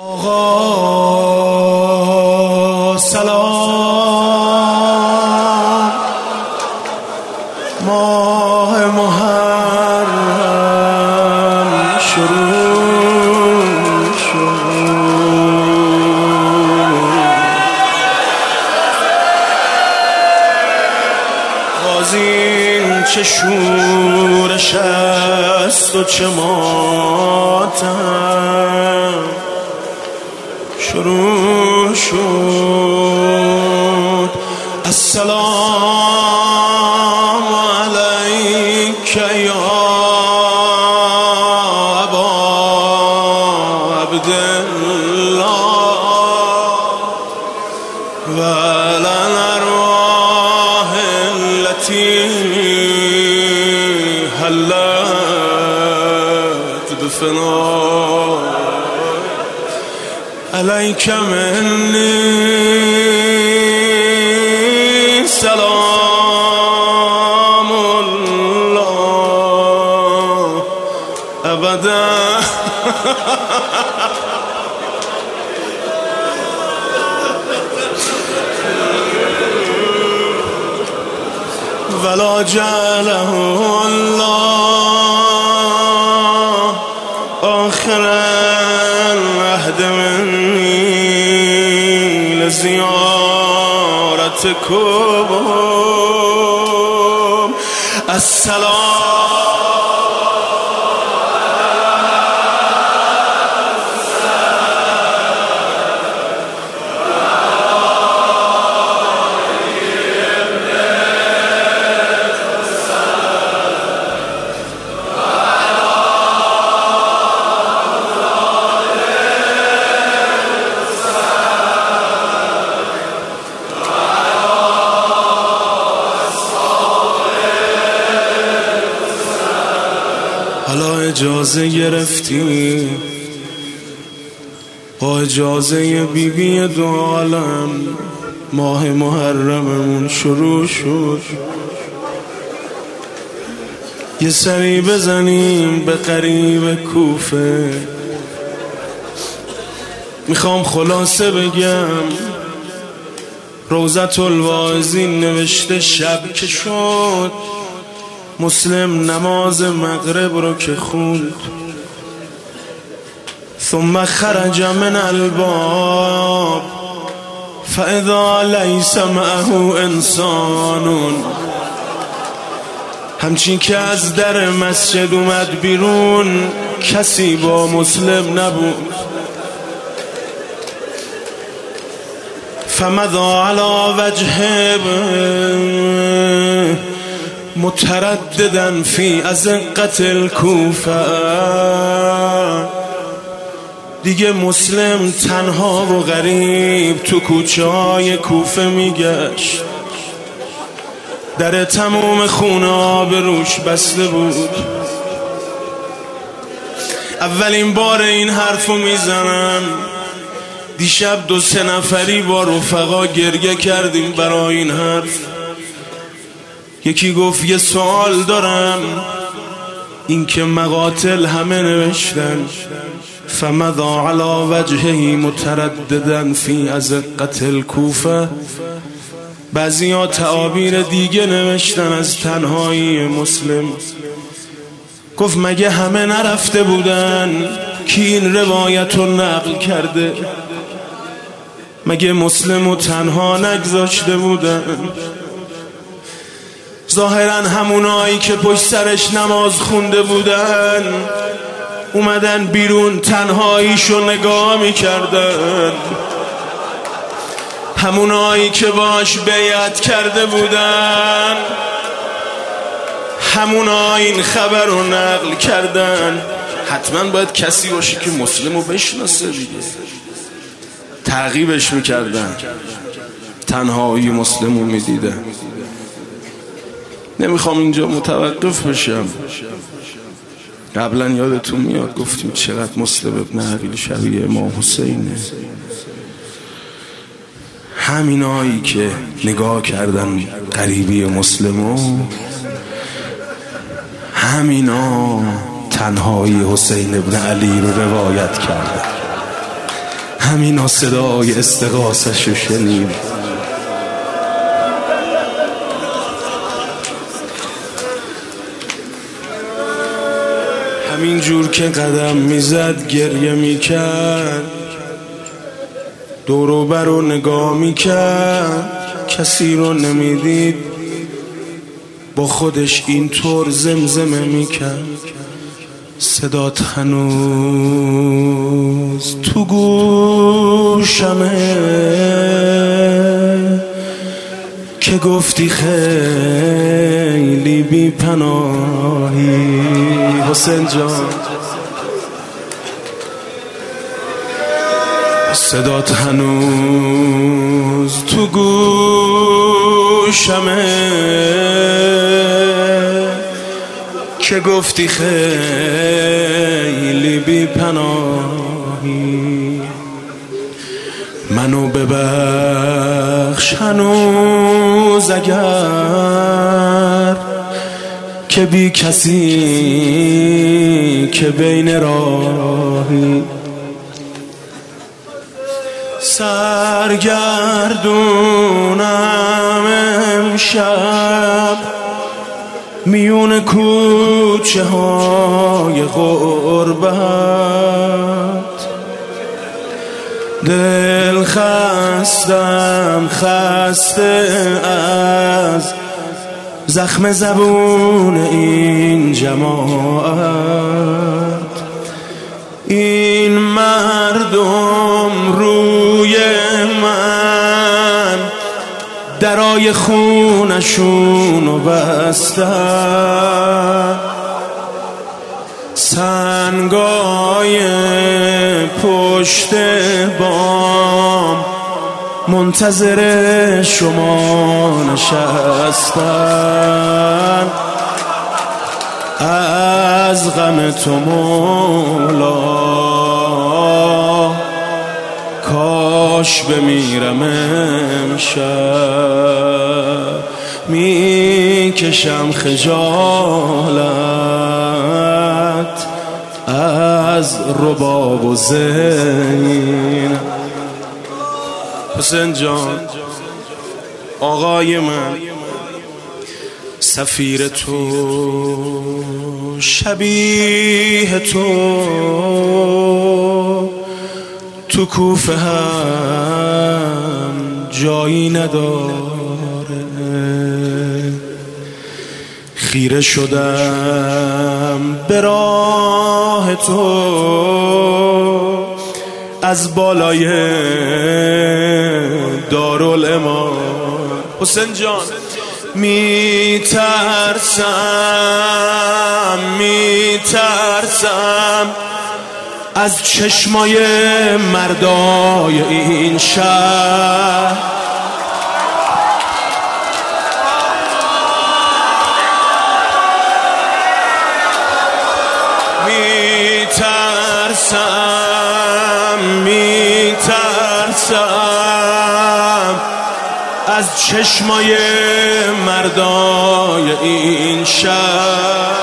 آقا سلام، ماه محرم شروع شد. بازین چه شورش است و چه ماتم شروع شد. السلام علیک یا ابا عبدالله و الارواح التي حلت بفناء علیک منی سلام الله ابدا. ولا جعله الله آخر العهد مني لزيارتكم. السلام حالا اجازه گرفتی با اجازه بیبی دو عالم ماه محرممون شروع شد. یه سری بزنیم به قریب کوفه. میخوام خلاصه بگم روضت الواعظین نوشته شب که شد مسلم نماز مغرب رو که خوند ثم خرج من الباب فاذا لیس معه انسان. همچین که از در مسجد اومد بیرون کسی با مسلم نبود. فمضى على وجهه مترددا فی ازقة الکوفه. دیگه مسلم تنها و غریب تو کوچه های کوفه میگشت. در تمام خونه ها به روش بسته بود. اولین بار این حرفو میزنم. دیشب 2-3 نفری با رفقا گریه کردیم برای این حرف. یکی گفت یه سوال دارم، این که مقاتل همه نوشتن فمضى على وجهه مترددا فی ازقة الکوفه، بعضی ها تعابیر دیگه نوشتن از تنهایی مسلم. گفت مگه همه نرفته بودن؟ کی این روایت رو نقل کرده؟ مگه مسلم رو تنها نگذاشته بودن؟ ظاهرا همونایی که پشت سرش نماز خونده بودن اومدن بیرون تنهاییشو نگاه میکردن. همونایی که باش بیعت کرده بودن همونا این خبر رو نقل کردن. حتما باید کسی باشه که مسلم رو بشناسه دیگه. تعقیبش میکردن، تنهایی مسلم رو میدیدن. نمیخوام اینجا متوقف بشم. قبلا یادتون میاد گفتیم چقدر مسلم ابن عقیل شبیه امام حسینه. همینایی که نگاه کردن قریبی مسلمو، همینا تنهایی حسین ابن علی رو روایت کردن. همینا صدای استغاثه‌شو شنید. همین جور که قدم میزد گریه میکرد، دور و بر رو نگاه میکرد، کسی رو نمیدید، با خودش اینطور زمزمه میکرد: صدات هنوز تو گوشمه که گفتی خیلی بی پناهی. حسین جان صدات هنوز تو گوشمه که گفتی خیلی بی پناهی. منو ببخش هنوز اگر که بی کسی که بین راهی. سرگردونم امشب میون کوچه های غربت، دل خستم خسته از زخم زبون این جماعت. این مردم روی من درای خونشونو بستن، سنگای پشت بام منتظر شما نشستن. از غم تو مولا کاش بمیرم امشب، میکشم خجالت از رباب و زین. حسین جان آقای من، سفیر تو شبیه تو کوفه هم جایی نداره. خیره شدم به راه تو از بالای دارالامام. حسین جان میترسم از چشمای مردای این شهر. میترسم از چشمای مردای این شهر.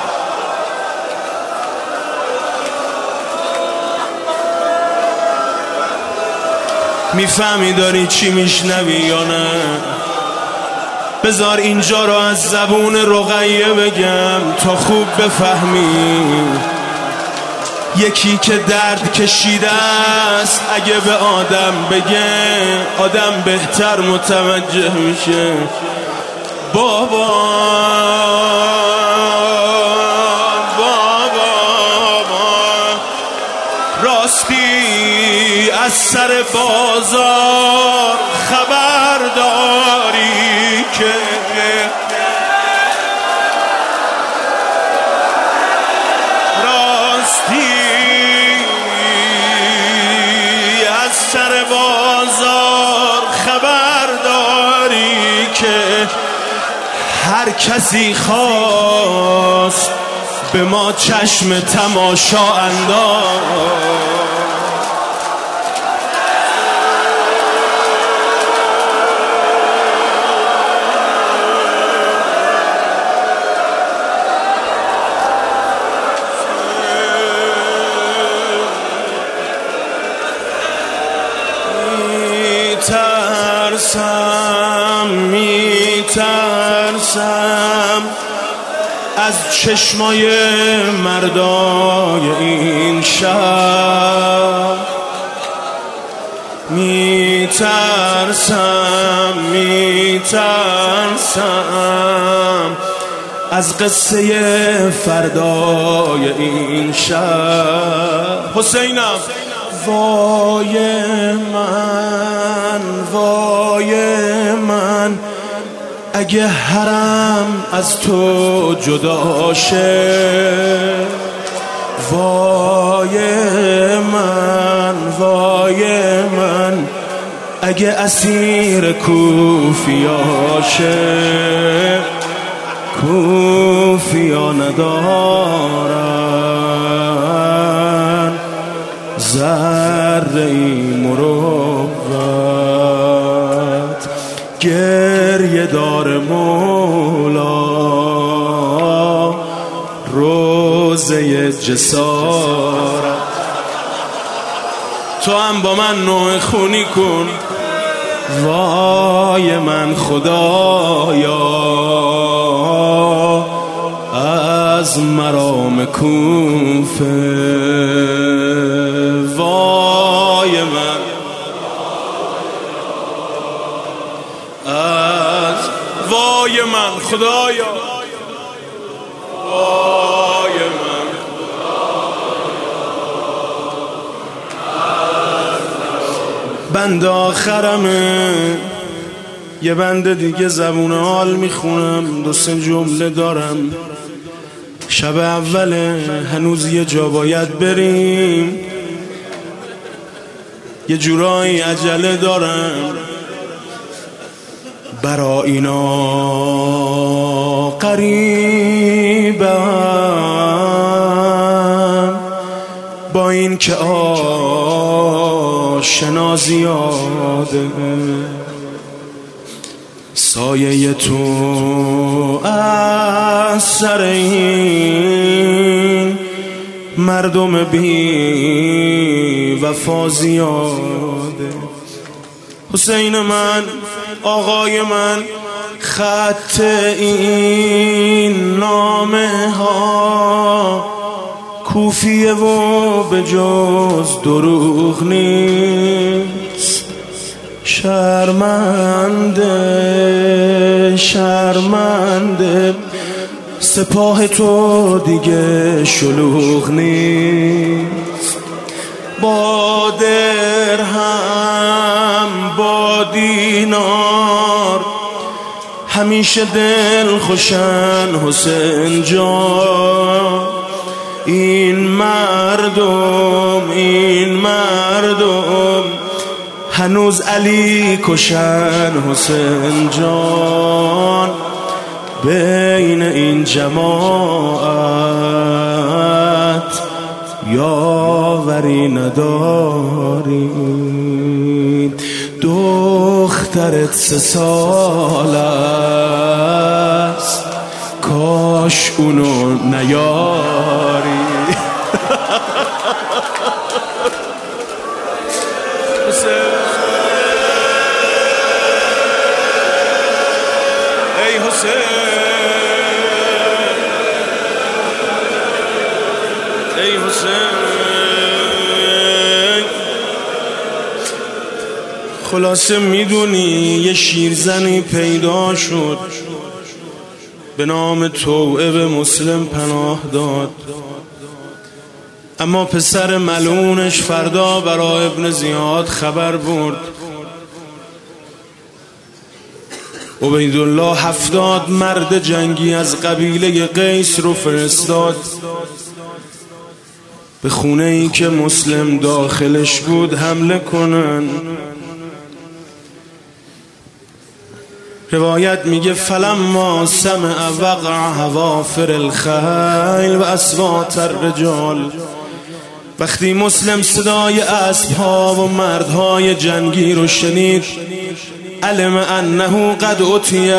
میفهمی داری چی میشنوی یا نه؟ بذار اینجا رو از زبون رقیه بگم تا خوب بفهمی. یکی که درد کشیده است اگه به آدم بگه، آدم بهتر متوجه میشه. بابا راستی از سر بازار خبر داری که از سر بازار خبر داری که هر کسی خواست به ما چشم تماشا انداخت. میترسم از چشمای مردای این شهر، میترسم از قصه فردای این شهر. حسینم وای من اگه حرم از تو جدا شه، وای من اگه اسیر کوفیاشه، کوفیا ندارن ذره‌ای مروت، گریه دار مولا روزه جسارت. تو هم با من نوع خونی کن، وای من خدایا از مرام کوفه، وای من از وای من خدایا، وای من بند آخرمه، یه بند دیگه زبون حال میخونم، دو سه جمله دارم. شب اوله، هنوز یه جا باید بریم، یه جورایی عجله دارم برا اینا قریبم، با این که آشنا زیاده، سایه تو از سر این مردم بی وفا زیاده. حسین من، آقای من، خط این نامه ها کوفیه و به جز دروغ نیست. شرمنده سپاه تو دیگه شلوغ نیست. با درهم با دینار همیشه دل خوشن حسین جان، این مردم هنوز علی کشن حسین جان. بین این جماعت یاوری نداری، دخترت 3 سال است، کاش اونو نیاری. ای حسین، ای حسین. خلاصه میدونی یه شیرزنی پیدا شد به نام توعه، به مسلم پناه داد، اما پسر ملعونش فردا برای ابن زیاد خبر برد. عبیدالله 70 مرد جنگی از قبیله قیس رو فرستاد به خونه ای که مسلم داخلش بود حمله کنن. روایت میگه فلما سمع وقع حوافر الخیل و اصوات الرجال، وقتی مسلم صدای اسب‌ها و مردهای جنگی رو شنید، علم انه قد اتیه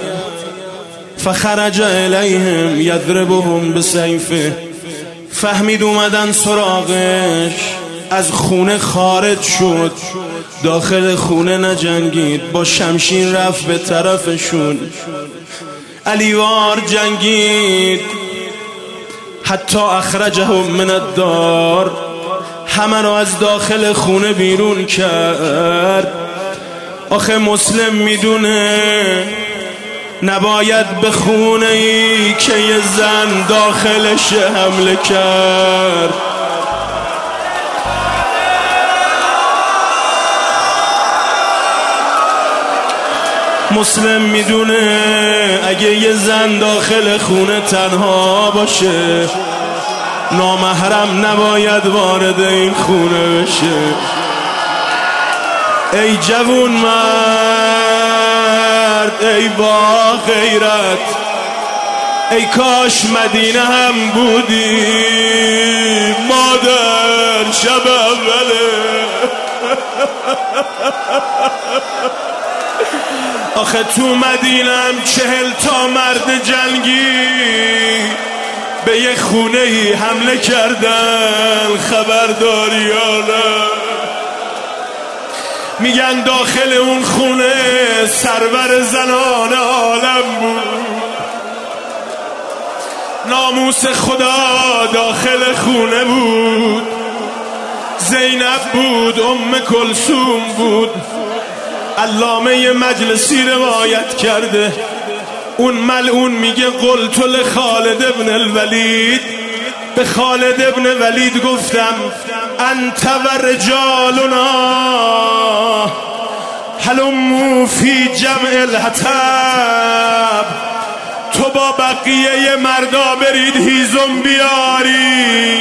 فخرج الیهم یضربهم بسیفه، فهمید اومدن سراغش، از خونه خارج شد، داخل خونه نجنگید، با شمشیر رفت به طرفشون. علیوار جنگید حتی اخرجهم من الدار، همه رو از داخل خونه بیرون کرد. آخه مسلم میدونه نباید به خونه ای که یه زن داخلش حمله کرد. مسلم میدونه اگه یه زن داخل خونه تنها باشه، نامحرم نباید وارد این خونه بشه. ای جوون مرد، ای با غیرت، ای کاش مدینه هم بودی مادر شب اوله. آخه تو مدینم 40 تا مرد جنگی به یه خونه ای حمله کردن، خبرداری یا نه؟ میگن داخل اون خونه سرور زنان عالم بود، ناموس خدا داخل خونه بود، زینب بود، کلثوم بود. علامه مجلسی روایت کرده، اون ملعون میگه قلت لخالد ابن الولید، به خالد ابن ولید گفتم انت و رجالنا هلموا فی جمع الحطب، تو با بقیه مردا برید هیزم بیاری.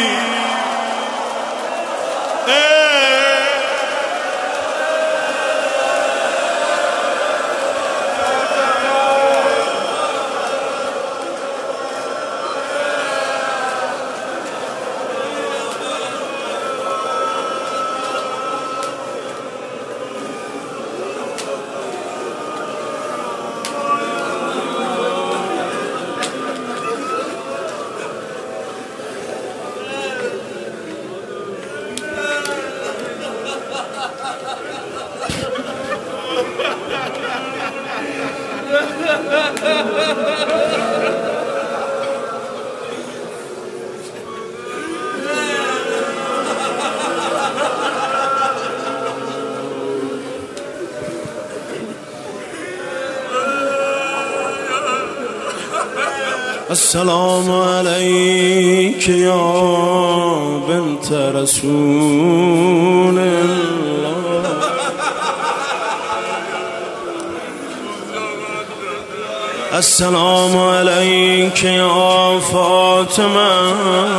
السلام علیک یا بنت رسول الله، السلام علیک یا فاطمه،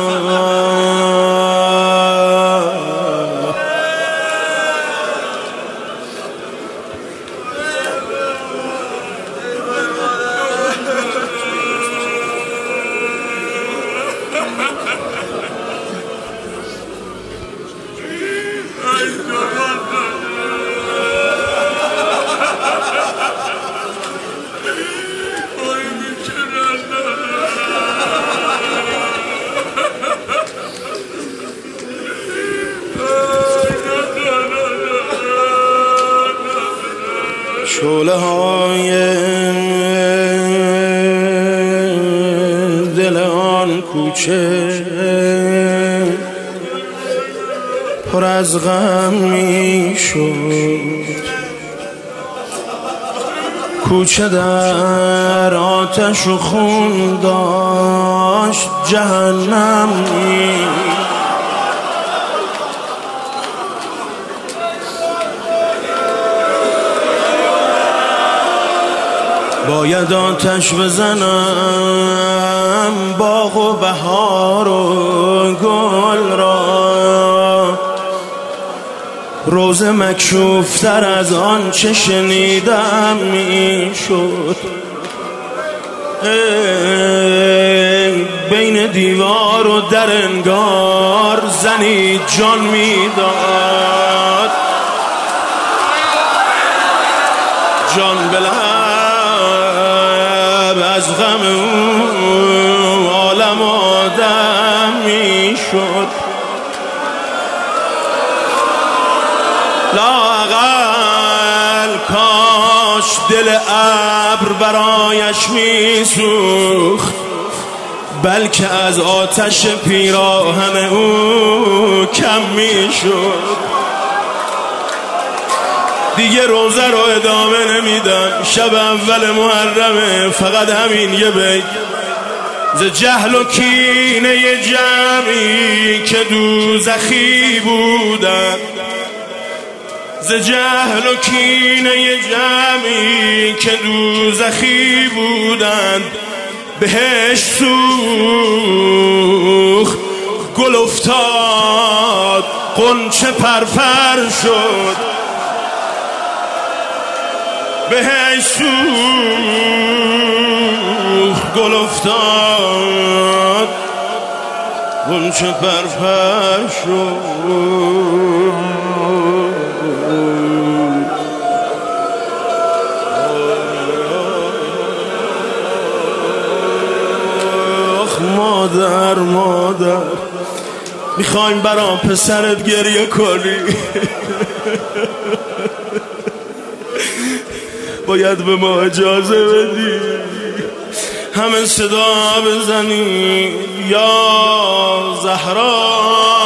شعله های دل آن کوچه پر از غم می شد، کوچه در آتش و خون داشت جهنم می. باید آتش بزنم باغ و بهار و گل را، روزه مکشوفتر از آن چه شنیدم می شد. بین دیوار و در انگار زنی جان می داد، جان بلند از غم اون عالم آدم می شد. لااقل کاش دل ابر برایش میسوخت، بلکه از آتش پیراهن او کم میشد. دیگه روزه رو ادامه نمیدم، شب اول محرمه، فقط همین یه بیت. ز جهل و کینه جمعی که دوزخی بودن، ز جهل و کینه جمعی که دوزخی بودن، بهش سوخت گل افتاد غنچه پرپر شد، بهش سوخت گل افتاد غنچه پرپر شد. مادر میخوایم برام پسرت گریه کنی، باید به ما اجازه بدی همه صدا بزنی یا زهرا